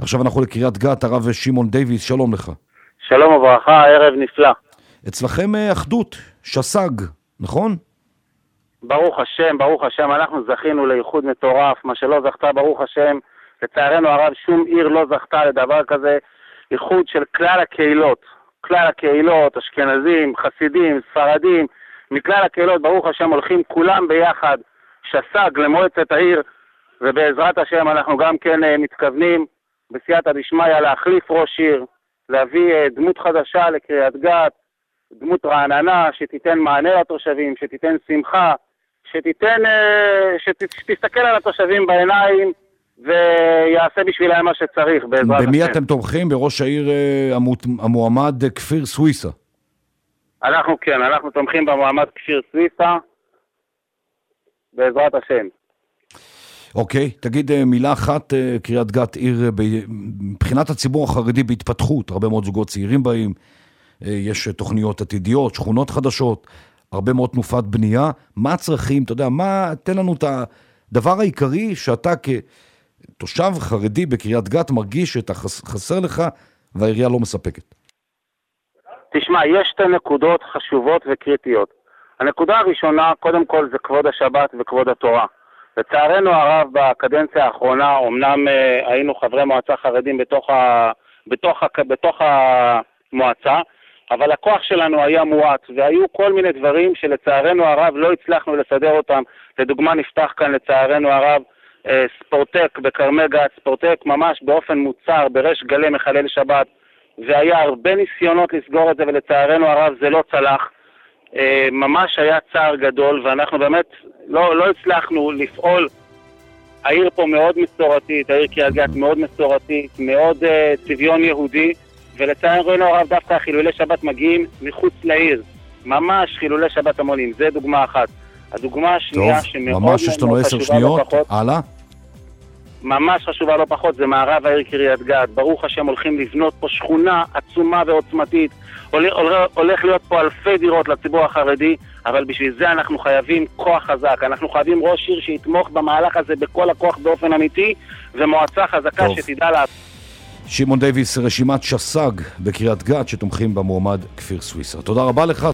עכשיו אנחנו לקריית גת, הרב שמעון דייוויס, שלום לך. שלום וברכה, ערב נפלא. אצלכם אחדות, שס"ג, נכון? ברוך השם, אנחנו זכינו לייחוד מטורף, מה שלא זכתה ברוך השם, לצערנו הרב שום עיר לא זכתה לדבר כזה, ייחוד של כלל הקהילות, אשכנזים, חסידים, ספרדים, מכלל הקהילות ברוך השם הולכים כולם ביחד, שס"ג למועצת העיר, ובעזרת השם אנחנו גם כן מתכוונים בסייעתא דשמיא להחליף ראש עיר, להביא דמות חדשה לקריית גת, דמות רעננה שתיתן מענה לתושבים, שתיתן שמחה, שתסתכל על התושבים בעיניים ויעשה בשבילם מה שצריך בעזרת השם. במי אתם תומכים? בראש העיר המועמד כפיר סוויסה. אנחנו תומכים במועמד כפיר סוויסה בעזרת השם. אוקיי, תגיד מילה אחת, קריית גת עיר מבחינת הציבור החרדי בהתפתחות, הרבה מאוד זוגות צעירים באים, יש תוכניות עתידיות, שכונות חדשות, הרבה מאוד תנופת בנייה. מה הצרכים? אתה יודע, תן לנו את הדבר העיקרי שאתה כתושב חרדי בקריית גת מרגיש שאתה חסר לך והעירייה לא מספקת. תשמע, יש שתי נקודות חשובות וקריטיות. הנקודה הראשונה, קודם כל, זה כבוד השבת וכבוד התורה. לצערנו הרב בקדנציה האחרונה, אמנם היינו חברי מועצה חרדים בתוך המועצה, אבל הכוח שלנו היה מועט, והיו כל מיני דברים שלצערנו הרב לא הצלחנו לסדר אותם. לדוגמה נפתח כאן לצערנו הרב ספורטק בקרמי גת, ספורטק ממש באופן מוצר, ברש גלי מחלל שבת, והיה הרבה ניסיונות לסגור את זה, ולצערנו הרב זה לא צלח. ממש היה צער גדול, ואנחנו באמת לא הצלחנו לפעול. העיר פה מאוד מסורתית, העיר קריית גת מאוד מסורתית, מאוד צביון יהודי, ולצערנו הרב דווקא חילולי שבת מגיעים מחוץ לעיר, ממש חילולי שבת המונים, זה דוגמה אחת. הדוגמה השנייה שמאוד ממש יש לנו 10 שניות, הלאה. ממש חשובה לא פחות, זה מערב העיר קריית גת. ברוך השם הולכים לבנות פה שכונה עצומה ועוצמתית, הולך להיות פה אלפי דירות לציבור החרדי, אבל בשביל זה אנחנו חייבים כוח חזק, אנחנו חייבים ראש עיר שיתמוך במהלך הזה בכל הכוח באופן אמיתי, ומועצה חזקה שתדע לה. שמעון דייוויס, רשימת שס"ג בקריית גת שתומכים במועמד כפיר סוויסה. תודה רבה לך.